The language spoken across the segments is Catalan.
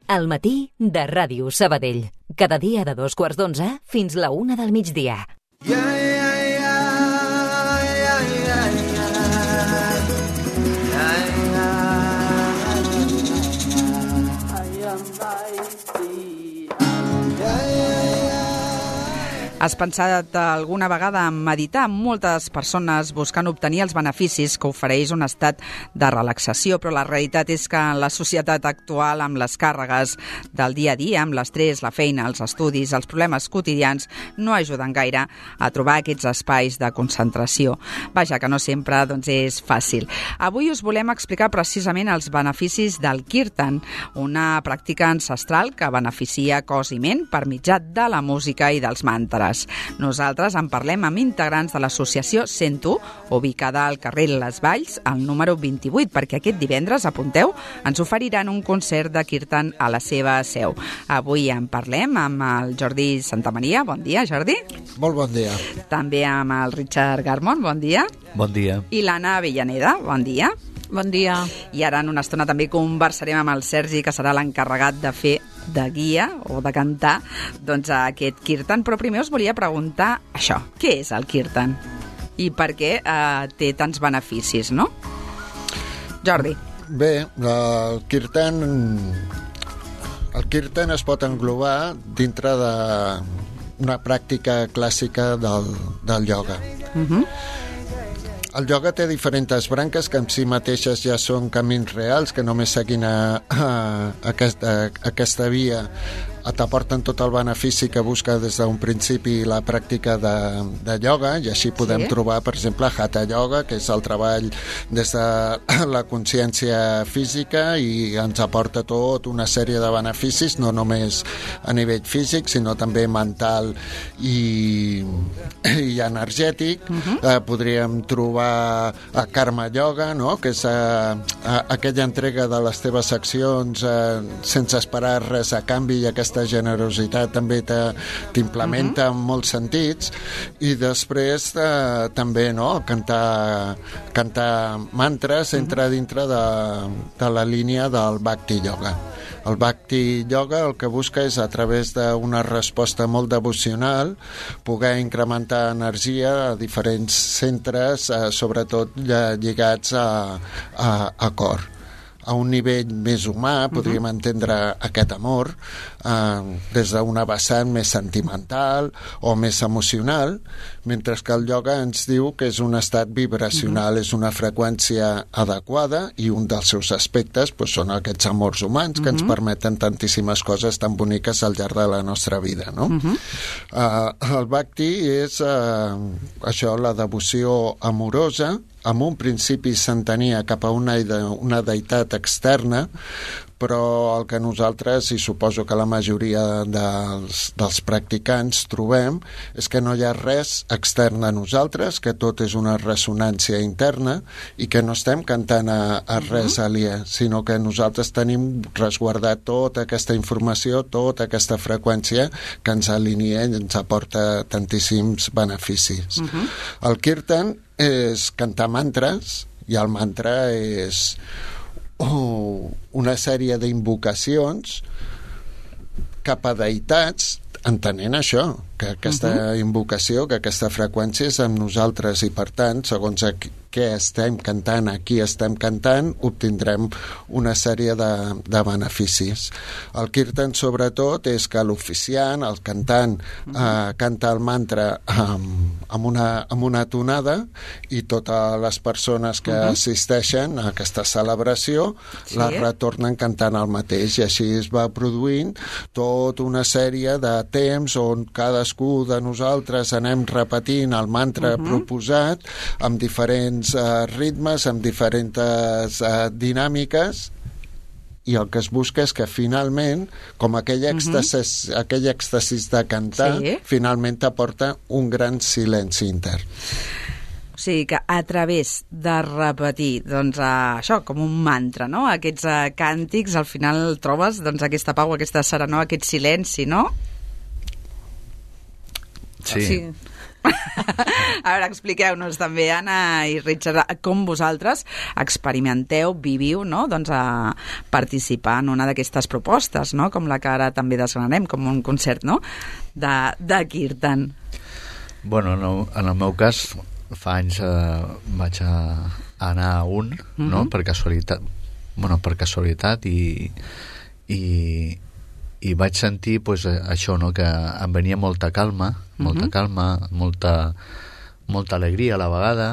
al matí de Ràdio Sabadell. Cada dia de 2:15 fins la 1 del migdia. Has pensat alguna vegada en meditar? Moltes persones buscant obtenir els beneficis que ofereix un estat de relaxació, però la realitat és que en la societat actual, amb les càrregues del dia a dia, amb l'estrès, la feina, els estudis, els problemes quotidians, no ajuden gaire a trobar aquests espais de concentració. Vaja, que no sempre és fàcil. Avui us volem explicar precisament els beneficis del Kirtan, una pràctica ancestral que beneficia cos i ment per mitjà de la música i dels mantres. Nosaltres en parlem amb integrants de l'associació Sento, ubicada al carrer Les Valls, al número 28, perquè aquest divendres, apunteu, ens oferiran un concert de Kirtan a la seva seu. Avui en parlem amb el Jordi Santamaria. Bon dia, Jordi. Molt bon dia. També amb el Richard Garmont. Bon dia. Bon dia. I l'Anna Avellaneda. Bon dia. Bon dia. I ara en una estona també conversarem amb el Sergi, que serà l'encarregat de fer de guia o de cantar aquest Kirtan. Però primer us volia preguntar això. Què és el Kirtan? I per què té tants beneficis, no? Jordi. Bé, el Kirtan es pot englobar dintre d'una pràctica clàssica del ioga. El ioga té diferents branques que en si mateixes ja són camins reals, que només seguint aquesta via t'aporten tot el benefici que busca des d'un principi la pràctica de ioga, i així podem trobar, per exemple, Hatha Yoga, que és el treball des de la consciència física i ens aporta tot una sèrie de beneficis, no només a nivell físic, sinó també mental i energètic. Podríem trobar a Karma Yoga, no? Que és aquella entrega de les teves accions sense esperar res a canvi, i aquesta generositat també t'implementa en molts sentits. I després també cantar mantres entra dintre de la línia del Bhakti Yoga. El Bhakti Yoga el que busca és, a través d'una resposta molt devocional, poder incrementar energia a diferents centres, sobretot lligats a cor. A un nivell més humà podríem entendre aquest amor des d'una vessant més sentimental o més emocional, mentre que el ioga ens diu que és un estat vibracional, és una freqüència adequada, i un dels seus aspectes són aquests amors humans que ens permeten tantíssimes coses tan boniques al llarg de la nostra vida, no? El Bhakti és això, la devoció amorosa, amb un principi s'entenia cap a una deïtat externa, però el que nosaltres, i suposo que la majoria dels practicants trobem, és que no hi ha res extern a nosaltres, que tot és una ressonància interna i que no estem cantant a res aliè, sinó que nosaltres tenim resguardat tota aquesta informació, tota aquesta freqüència que ens alinea i ens aporta tantíssims beneficis. El Kirtan és cantar mantres, i el mantra és una sèrie d'invocacions cap a deïtats, entenent això, que aquesta invocació, que aquesta freqüència és amb nosaltres, i per tant, segons què estem cantant, a qui estem cantant, obtindrem una sèrie de beneficis. El Kirtan, sobretot, és que l'oficiant, el cantant, canta el mantra amb una tonada, i totes les persones que assisteixen a aquesta celebració la retornen cantant el mateix, i així es va produint tota una sèrie de temps on cadascú de nosaltres anem repetint el mantra proposat amb diferents ritmes, amb diferents dinàmiques, i el que es busca és que finalment, com aquell èxtasis de cantar, finalment t'aporta un gran silenci intern. O sigui que a través de repetir això, com un mantra, no? Aquests càntics, al final trobes aquesta pau, aquesta serenor, aquest silenci, no? Sí. A veure, expliqueu-nos també, Anna i Richard, com vosaltres experimenteu, viviu, no?, doncs a participar en una d'aquestes propostes, no?, com la que ara també desgranarem, com un concert, no?, de Kirtan. Bueno, en el meu cas, fa anys vaig anar a un, no?, per casualitat, i vaig sentir pues, això, no? Que em venia molta calma, molta alegria a la vegada,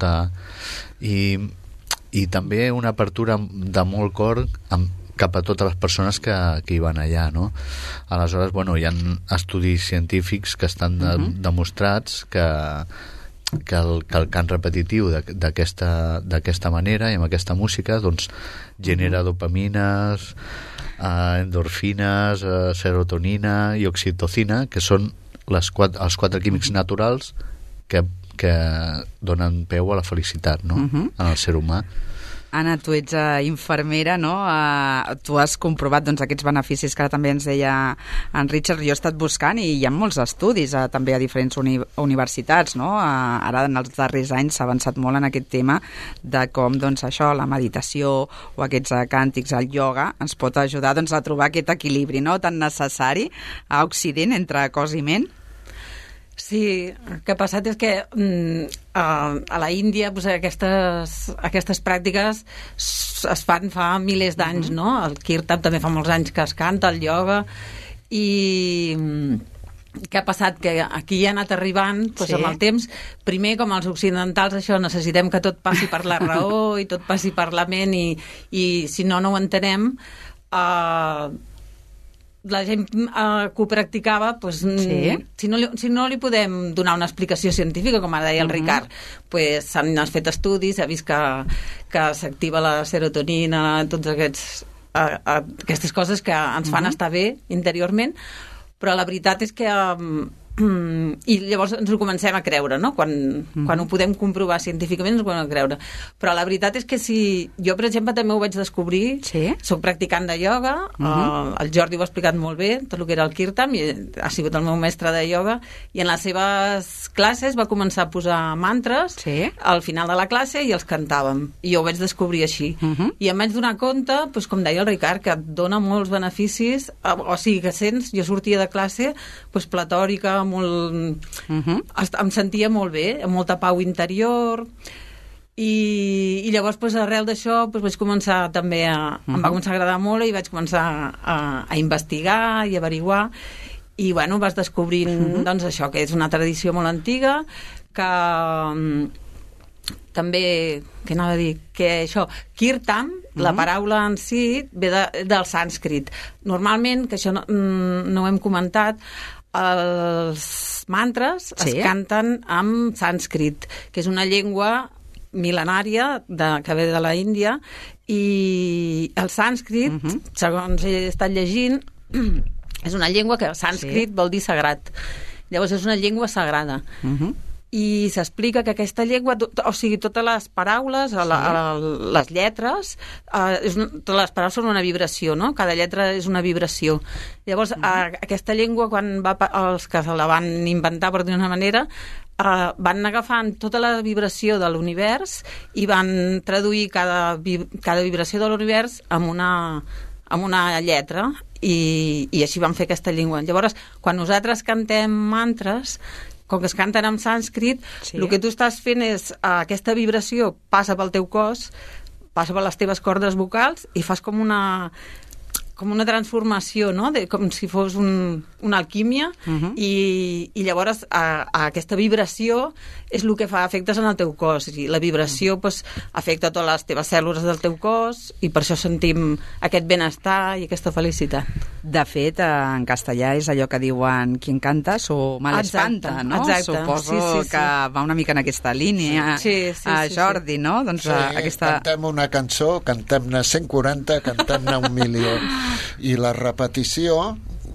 i també una apertura de molt cor cap a totes les persones que hi van allà, no? Aleshores, bueno, hi ha estudis científics que estan demostrats que el cant repetitiu d'aquesta manera i amb aquesta música doncs genera dopamines, endorfines, serotonina i oxitocina, que són els quatre químics naturals que donen peu a la felicitat, no? En el ser humà. Anna, tu ets infermera, no? Tu has comprovat doncs, aquests beneficis que ara també ens deia en Richard. Jo he estat buscant i hi ha molts estudis també a diferents universitats, no? Ara en els darrers anys s'ha avançat molt en aquest tema de com doncs, això, la meditació o aquests càntics, el ioga, ens pot ajudar doncs, a trobar aquest equilibri, no?, tan necessari a Occident entre cos i ment. Sí, el que ha passat és que a la Índia pues, aquestes pràctiques es fan fa milers d'anys, no? El Kirtan també fa molts anys que es canta, el ioga, i què ha passat? Que aquí ha anat arribant pues, amb el temps. Primer, com els occidentals, això necessitem que tot passi per la raó i tot passi per la ment i si no ho entenem. La gent que ho practicava pues, si no li podem donar una explicació científica, com ara deia el Ricard, pues, s'han fet estudis, s'ha vist que s'activa la serotonina, tots aquestes coses que ens fan estar bé interiorment, però la veritat és que i llavors ens ho comencem a creure, no? Quan ho podem comprovar científicament ens ho podem creure, però la veritat és que si jo, per exemple, també ho vaig descobrir, soc practicant de ioga, el Jordi ho ha explicat molt bé, tot el que era el Kirtan, i ha sigut el meu mestre de ioga, i en les seves classes va començar a posar mantres al final de la classe i els cantàvem, i jo ho vaig descobrir així, i em vaig donar compte, doncs, com deia el Ricard, que et dona molts beneficis, o sigui que sents, jo sortia de classe doncs, platòrica, em sentia molt bé, amb molta pau interior, i llavors doncs, arrel d'això doncs, vaig començar també em va començar a agradar molt i vaig començar a investigar i averiguar, i bueno, vas descobrint doncs, això, que és una tradició molt antiga, que també, què anava a dir, que això, Kirtan, la paraula en si ve del sànscrit. Normalment, que això no ho hem comentat, els mantres es canten en sànscrit, que és una llengua mil·lenària que ve de la Índia, i el sànscrit, segons he estat llegint, és una llengua que sànscrit vol dir sagrat. Llavors és una llengua sagrada. I s'explica que aquesta llengua, o sigui, totes les paraules, les lletres, totes les paraules són una vibració, no? Cada lletra és una vibració. Llavors, aquesta llengua, quan els que se la van inventar, per dir una manera, van agafant tota la vibració de l'univers i van traduir cada vibració de l'univers amb una lletra, i així van fer aquesta llengua. Llavors, quan nosaltres cantem mantres, com que es canten en sànscrit, el que tu estàs fent és aquesta vibració passa pel teu cos, passa per les teves cordes vocals i fas com una transformació, no? Com si fos una alquímia, i llavors aquesta vibració és el que fa efectes en el teu cos, i la vibració pues, afecta totes les teves cèl·lules del teu cos, i per això sentim aquest benestar i aquesta felicitat. De fet, en castellà és allò que diuen quien canta su mal espanta, no? Exacte. Suposo que va una mica en aquesta línia. Jordi, no? Doncs cantem una cançó, cantem-ne 140, cantem-ne 1 milió. I la repetició,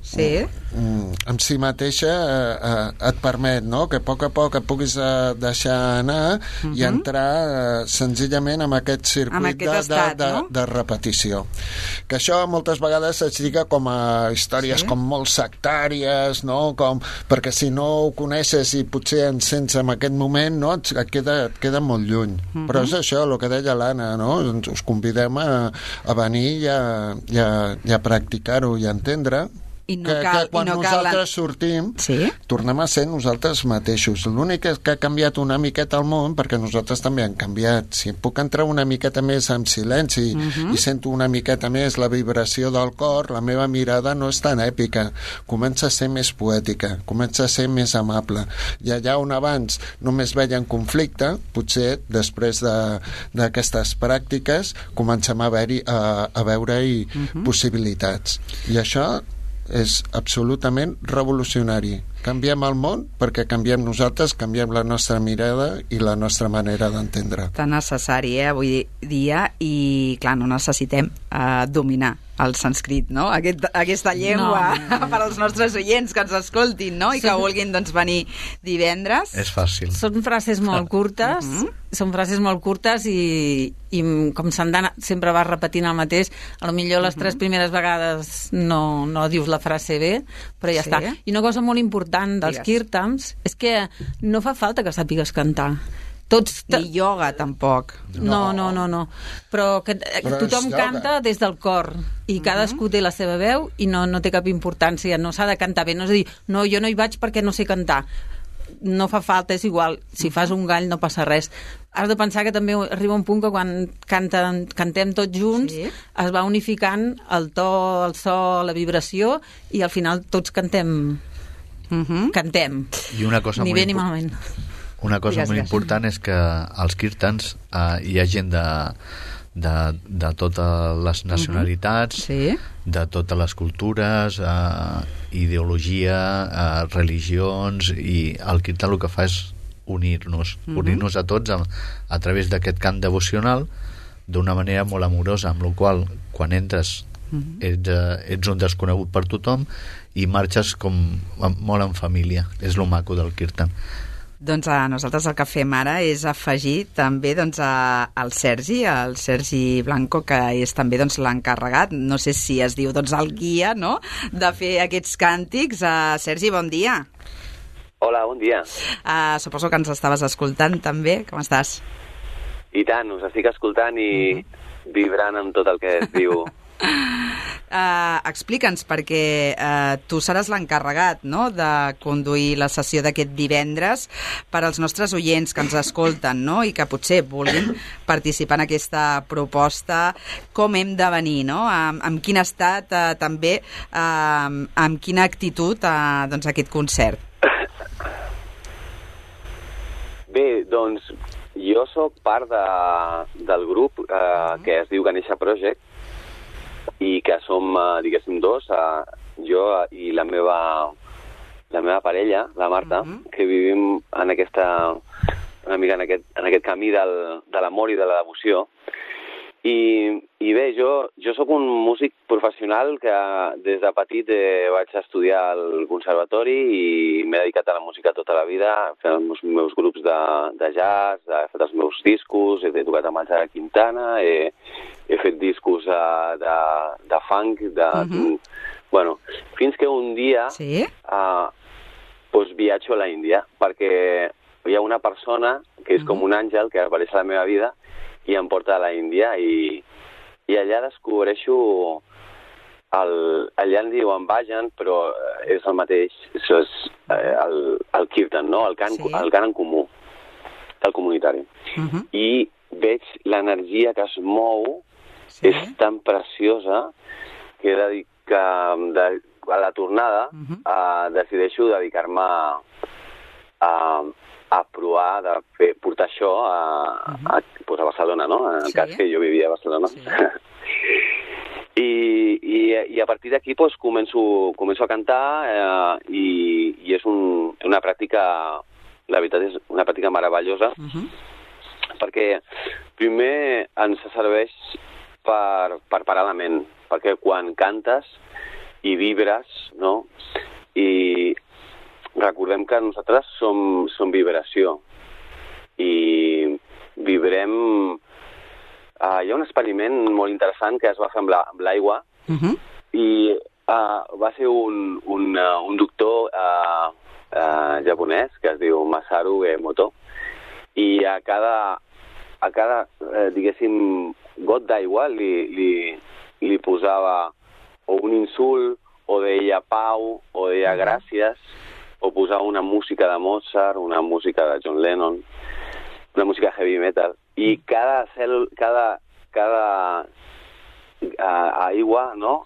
en si mateixa et permet, no?, que a poc et puguis deixar anar i entrar senzillament en aquest circuit de repetició. Que això moltes vegades es lliga com a històries com molt sectàries, no?, perquè si no ho coneixes i potser en sents en aquest moment, no?, et queda molt lluny. Però és això, el que deia l'Anna, no?, us convidem a venir i a practicar-ho i a entendre que quan nosaltres sortim tornem a ser nosaltres mateixos. L'únic que ha canviat una miqueta el món, perquè nosaltres també hem canviat. Si puc entrar una miqueta més en silenci i sento una miqueta més la vibració del cor, la meva mirada no és tan èpica, comença a ser més poètica, comença a ser més amable. I allà on abans només veien conflicte, potser després d'aquestes pràctiques comencem a veure-hi possibilitats. I això és absolutament revolucionari. Canviem el món perquè canviem nosaltres, canviem la nostra mirada i la nostra manera d'entendre. Tan necessari, avui dia, i clar, no necessitem dominar el sànscrit, no? Aquesta llengua per als nostres oients que ens escoltin, no? I que vulguin venir divendres. És fàcil. Són frases molt curtes, i com sempre vas repetint el mateix, potser les 3 primeres vegades no dius la frase bé, però ja està. I una cosa molt important dels kirtans és que no fa falta que sàpigues cantar. Ni ioga, tampoc. No. Però tothom canta des del cor i cadascú té la seva veu i no té cap importància, no s'ha de cantar bé, no és a dir, no, jo no hi vaig perquè no sé cantar. No fa falta, és igual, si fas un gall no passa res. Has de pensar que també arriba un punt que quan cantem tots junts es va unificant el to, el so, la vibració i al final tots cantem. I una cosa ni bé ni malament. Una cosa molt important és que als kirtans hi ha gent de totes les nacionalitats, de totes les cultures, ideologia, religions, i el kirtan el que fa és unir-nos a tots a través d'aquest cant devocional d'una manera molt amorosa, amb la qual quan entres ets un desconegut per tothom i marxes com molt en família. És lo maco del kirtan. Doncs nosaltres el que fem ara és afegir també el Sergi Blanco, que és també l'encarregat, no sé si es diu el guia, no?, de fer aquests càntics. Sergi, bon dia. Hola, bon dia. Suposo que ens estaves escoltant també. Com estàs? I tant, us estic escoltant i vibrant amb tot el que es diu. Explica'ns, perquè tu seràs l'encarregat, no?, de conduir la sessió d'aquest divendres per als nostres oients que ens escolten, no?, i que potser vulguin participar en aquesta proposta. Com hem de venir, no?, amb quin estat, també amb quina actitud aquest concert. Bé, doncs jo sóc part del grup que es diu Ganesha Project, i que som, diguéssim, 2, jo i la meva parella, la Marta, que vivim una mica en aquest camí de l'amor i de la devoció. I bé, jo sóc un músic professional que des de petit vaig estudiar al conservatori i m'he dedicat a la música tota la vida, he fet els meus grups de jazz, he fet els meus discos, he tocat amb el Quintana, he fet discos de funk, bueno, fins que un dia viatjo a l'Índia, perquè hi ha una persona que és com un àngel que apareix a la meva vida i em porta a l'Índia i allà descobreixo allà en diuen Bhajan, però és el mateix, això és el kirtan, no? El cant en comú, el comunitari. I veig l'energia que es mou, és tan preciosa que a la tornada decideixo dedicar-me a provar de portar això a Barcelona, no? En el cas que jo vivia a Barcelona. I a partir d'aquí començo a cantar i és una pràctica, la veritat és una pràctica meravellosa, perquè primer ens serveix per parar la ment, perquè quan cantes i vibres, no? I recordem que nosaltres som vibració i vibrem... hi ha un experiment molt interessant que es va fer amb l'aigua i va ser un doctor japonès que es diu Masaru Emoto i a cada diguéssim, got d'aigua li posava o un insult, o deia pau, o deia gràcies, o posava una música de Mozart, una música de John Lennon, una música heavy metal, i cada aigua, no?,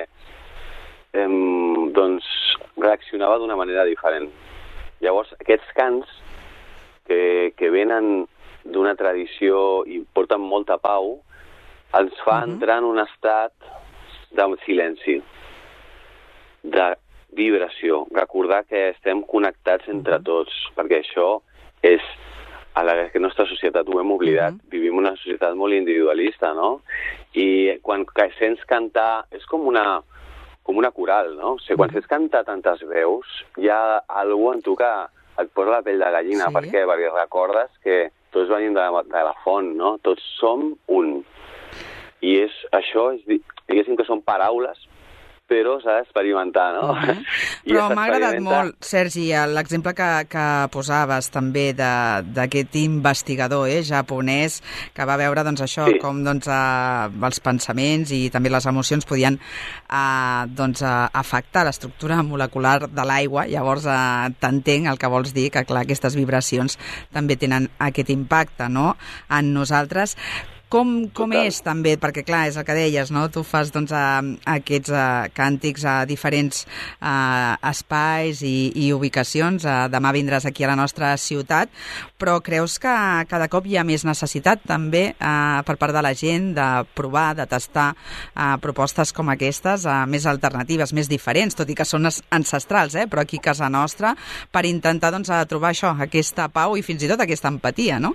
doncs reaccionava d'una manera diferent. Llavors, aquests cants que venen d'una tradició i porten molta pau, ens fa entrar en un estat de silenci, de vibració, recordar que estem connectats entre tots, perquè això és a la nostra societat, ho hem oblidat. Vivim una societat molt individualista, no? I quan sents cantar, és com una coral, no? O sigui, quan sents cantar tantes veus, hi ha algú en tu que et posa la pell de gallina. Per què? Perquè recordes que tots venim de la font, no? Tots som un. I això, diguéssim que són paraules, però s'ha d'experimentar, no? Però m'ha agradat molt, Sergi, l'exemple que posaves també d'aquest investigador japonès que va veure doncs, això, com doncs, els pensaments i també les emocions podien doncs, afectar l'estructura molecular de l'aigua. Llavors t'entenc el que vols dir, que clar, aquestes vibracions també tenen aquest impacte, no?, en nosaltres. Com és també, perquè clar, és el que deies, no? Tu fas doncs, aquests càntics a diferents espais i ubicacions. Demà vindràs aquí a la nostra ciutat, però creus que cada cop hi ha més necessitat també per part de la gent de provar, de tastar propostes com aquestes, més alternatives, més diferents, tot i que són ancestrals, però aquí a casa nostra, per intentar doncs, trobar això, aquesta pau i fins i tot aquesta empatia, no?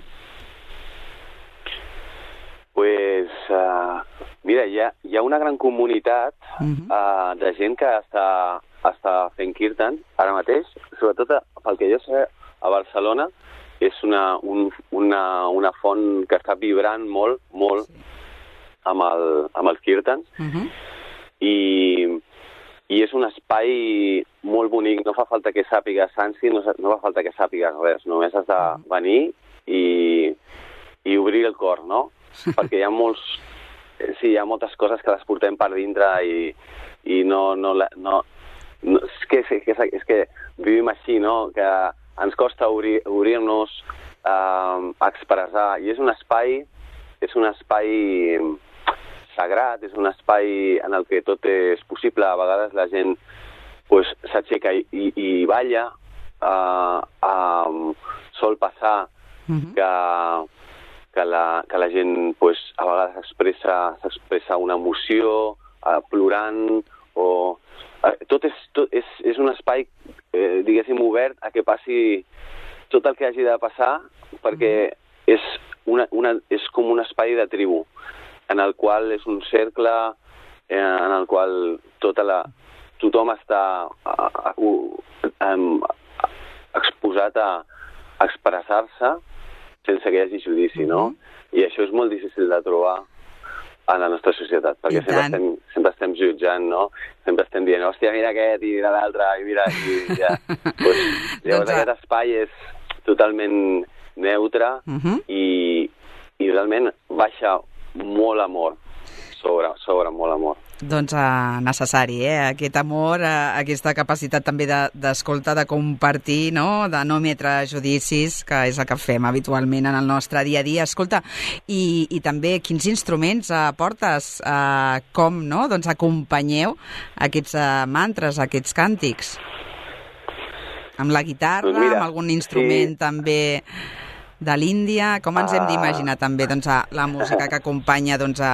Pues, mira, hi ha una gran comunitat de gent que està fent kirtan ara mateix, sobretot pel que jo sé, a Barcelona és una font que està vibrant molt, molt amb els kirtans i és un espai molt bonic, no fa falta que sàpigues sansi, no fa falta que sàpigues res, només has de venir i obrir el cor, no? Perquè hi ha moltes coses que les portem per dintre i és que vivim així, no? Que ens costa obrir-nos a expressar, i és un espai sagrat, és un espai en el que tot és possible. A vegades la gent pues, s'aixeca i balla, sol passar que la gent pues, a vegades s'expressa una emoció, plorant, o... Tot és un espai, diguéssim, obert a que passi tot el que hagi de passar, perquè és com un espai de tribu, en el qual és un cercle, en el qual tothom està exposat a expressar-se sense que hi hagi judici, no? I això és molt difícil de trobar a la nostra societat, perquè sempre estem jutjant, no? Sempre estem dient, hòstia, mira aquest, i mira l'altre, i mira... Pues, llavors aquest espai és totalment neutre i realment baixa molt amor, sobre molt amor. Doncs necessari, aquest amor, aquesta capacitat també d'escoltar, de compartir, no? De no emetre judicis, que és el que fem habitualment en el nostre dia a dia. Escolta, i també quins instruments portes, com, no? Doncs acompanyeu aquests mantres, aquests càntics? Amb la guitarra, doncs mira, amb algun instrument també de l'Índia? Com ens hem d'imaginar també doncs, la música que acompanya doncs,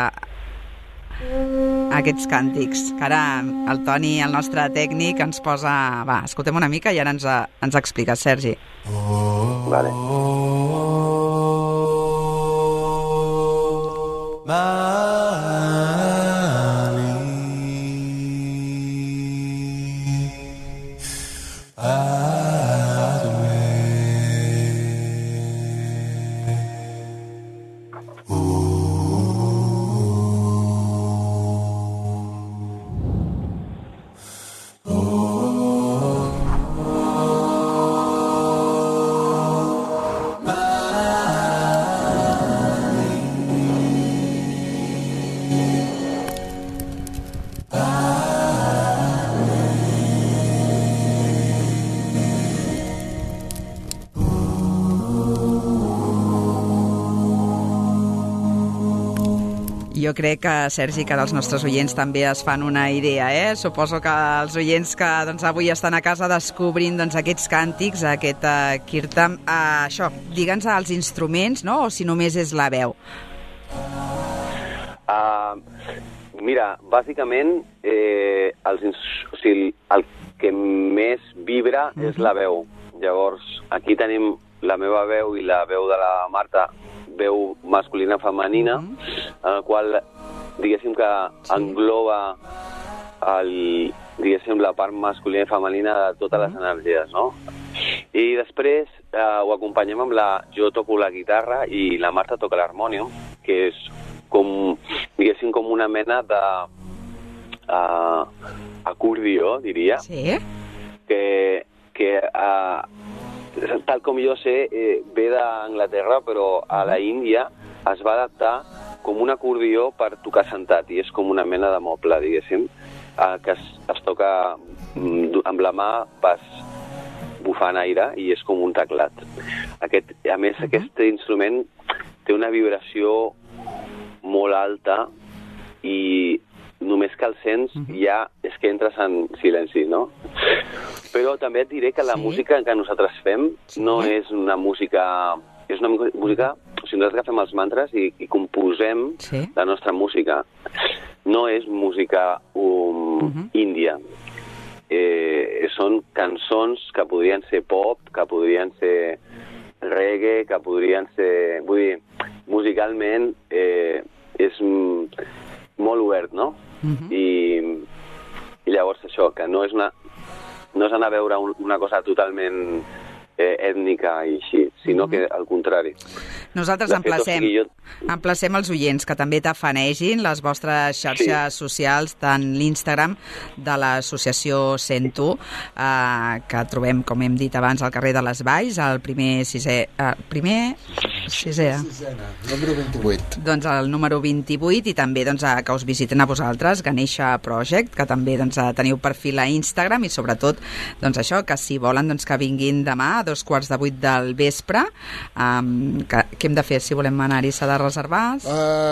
aquests càntics, que ara el Toni, el nostre tècnic, ens posa... Va, escoltem una mica i ara ens explica, Sergi. Vale. jo crec que, Sergi, que dels nostres oients també es fan una idea, Suposo que els oients que doncs, avui estan a casa descobrint doncs, aquests càntics, aquest kirtan, això, digue'ns els instruments, no?, o si només és la veu. Mira, bàsicament el que més vibra és la veu. Llavors, aquí tenim la meva veu i la veu de la Marta, veu masculina femenina, en el qual, diguéssim que engloba la part masculina i femenina de totes les energies, no? I després ho acompanyem amb jo toco la guitarra i la Marta toca l'harmònium, que és com, diguéssim, com una mena de acordió, diria. Sí. Que tal com jo sé, ve d'Anglaterra, però a la Índia es va adaptar com un acordió per tocar sentat, i és com una mena de moble, diguéssim, que es toca amb la mà, vas bufant aire i és com un teclat. A més, aquest instrument té una vibració molt alta i només que el sents ja és que entres en silenci, no? Però també et diré que la música que nosaltres fem no és una música... És una música... O sigui, nosaltres agafem els mantres i composem la nostra música. No és música índia. Són cançons que podrien ser pop, que podrien ser reggae, que podrien ser... Vull dir, musicalment és molt obert, no? I llavors això, que no és anar a veure una cosa totalment ètnica i així, sinó que al contrari. Nosaltres emplacem els oients que també tafanegin les vostres xarxes socials, tant l'Instagram de l'associació Sento, que trobem, com hem dit abans, al carrer de les Valls, al número 28. Doncs el número 28, i també doncs, que us visiten a vosaltres, Ganesha Project, que també doncs, teniu perfil a Instagram, i sobretot doncs, això, que si volen doncs, que vinguin demà a 7:45 del vespre, què hem de fer si volem anar-hi? S'ha de reservar?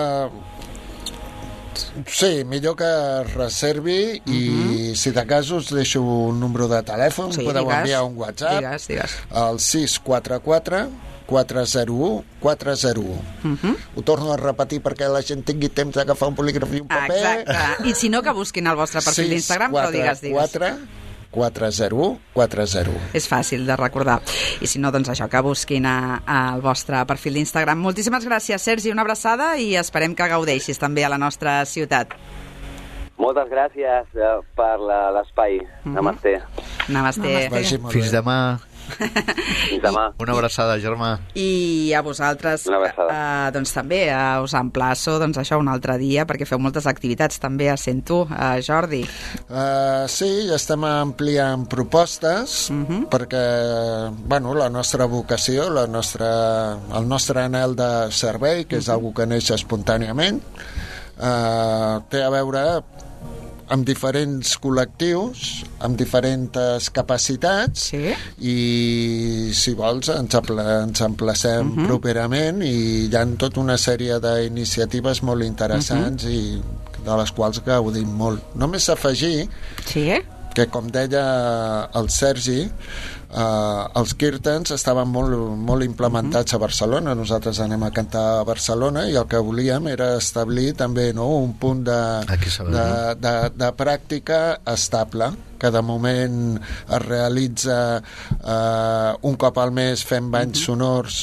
Sí, millor que es reservi i si de cas us deixo un número de telèfon, podeu enviar un WhatsApp al 644 401 401. Ho torno a repetir perquè la gent tingui temps d'agafar un bolígraf i un paper. Exacte. I si no, que busquin el vostre perfil d'Instagram, però digues. 401 401. És fàcil de recordar. I si no, doncs això, que busquin al vostre perfil d'Instagram. Moltíssimes gràcies, Sergi, una abraçada i esperem que gaudeixis també a la nostra ciutat. Moltes gràcies per l'espai. Namaste. Namaste. Fins demà. Fins demà. Una abraçada, germà. I a vosaltres doncs també us emplaço doncs això un altre dia, perquè feu moltes activitats també a Sento, Jordi. Sí, estem ampliant propostes perquè la nostra vocació, el nostre anhel de servei, que és algo que neix espontàniament, té a veure amb diferents col·lectius, amb diferents capacitats, i si vols ens emplacem properament, i hi ha tota una sèrie d'iniciatives molt interessants i de les quals gaudim molt. Només afegir que, com deia el Sergi, els kirtans estaven molt implementats a Barcelona. Nosaltres anem a cantar a Barcelona i el que volíem era establir també un punt de pràctica estable, que de moment es realitza un cop al mes, fem banys sonors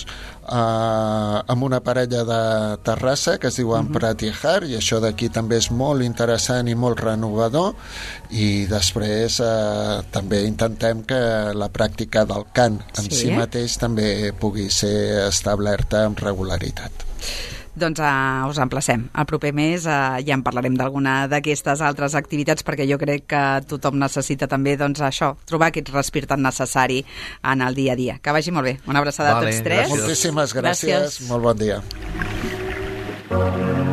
amb una parella de Terrassa que es diuen Pratihar, i això d'aquí també és molt interessant i molt renovador. I després també intentem que la pràctica del cant en si mateix també pugui ser establerta amb regularitat. Doncs us emplacem. El proper mes ja en parlarem d'alguna d'aquestes altres activitats, perquè jo crec que tothom necessita també això, trobar aquest respir tan necessari en el dia a dia. Que vagi molt bé. Una abraçada a tots tres. Moltíssimes gràcies. Molt bon dia.